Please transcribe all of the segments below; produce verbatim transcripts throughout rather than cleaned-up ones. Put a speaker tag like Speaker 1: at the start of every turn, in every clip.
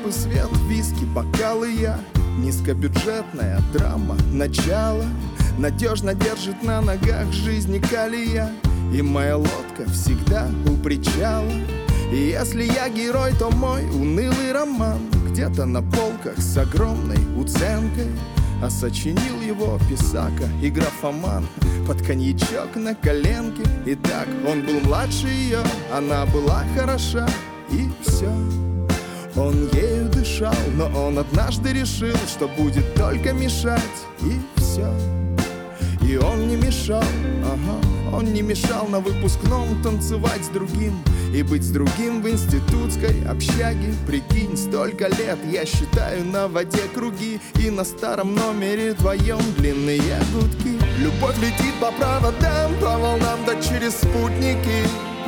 Speaker 1: лампы, свет, виски, бокалы я. Низкобюджетная драма, начало надежно держит на ногах жизни колея. И моя лодка всегда у причала. И если я герой, то мой унылый роман где-то на полках с огромной уценкой. А сочинил его писака и графоман под коньячок на коленке. Итак, он был младше ее, она была хороша, и все. Он ею дышал, но он однажды решил, что будет только мешать, и все. И он не мешал, ага, он не мешал на выпускном танцевать с другим и быть с другим в институтской общаге. Прикинь, столько лет я считаю на воде круги, и на старом номере твоем длинные гудки. Любовь летит по проводам, по волнам, да через спутники.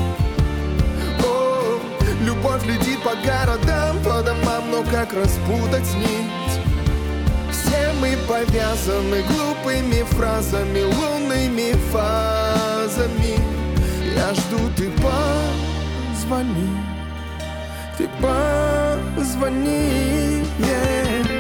Speaker 1: О, любовь летит по городам, по домам, но как распутать нить? Все мы повязаны глупыми фразами, лунными фазами. Я жду, ты позвони, ты позвони, yeah.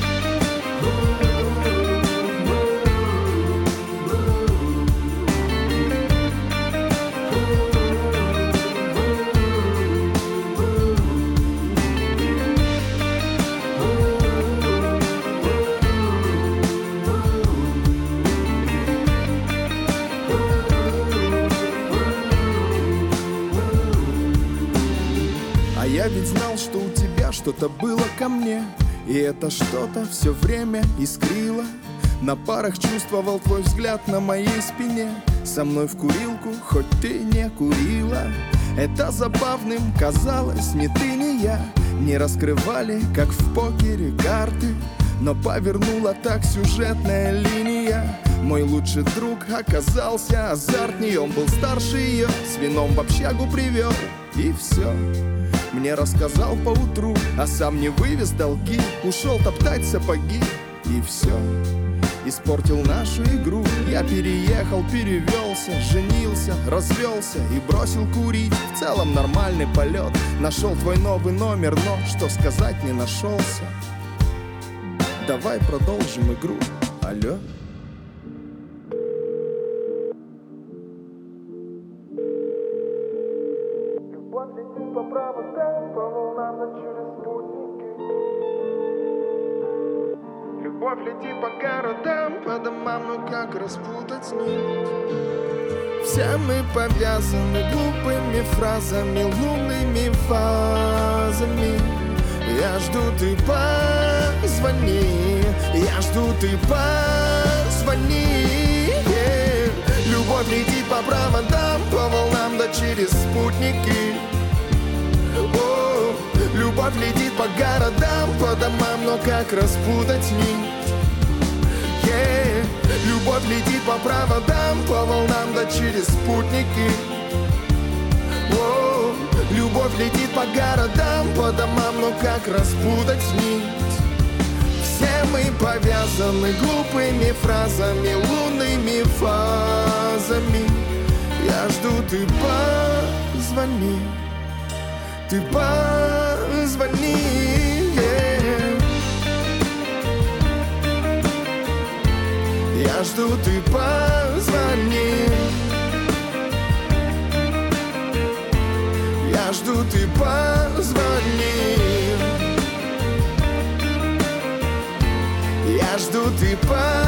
Speaker 1: Я ведь знал, что у тебя что-то было ко мне, и это что-то все время искрило. На парах чувствовал твой взгляд на моей спине. Со мной в курилку, хоть ты не курила. Это забавным казалось, ни ты, ни я не раскрывали, как в покере, карты. Но повернула так сюжетная линия. Мой лучший друг оказался азартней. Он был старше ее, с вином в общагу привел, и все. Мне рассказал поутру, а сам не вывез долги. Ушел топтать сапоги, и все. Испортил нашу игру. Я переехал, перевелся, женился, развелся и бросил курить. В целом нормальный полет. Нашел твой новый номер, но что сказать не нашелся. Давай продолжим игру. Алло. Любовь летит по проводам, по волнам, да через спутники. Любовь летит по городам, по домам, ну как распутать нить? Все мы повязаны глупыми фразами, лунными фазами. Я жду, ты позвони, я жду, ты позвони, yeah. Любовь летит по проводам, по волнам, да через спутники. О, любовь летит по городам, по домам, но как распутать нить? Yeah. Любовь летит по проводам, по волнам, да через спутники. О, любовь летит по городам, по домам, но как распутать нить? Все мы повязаны глупыми фразами, лунными фазами. Я жду, ты позвони, ты позвони, yeah. Я жду, ты позвони. Я жду, ты позвони. Я жду, ты позвони.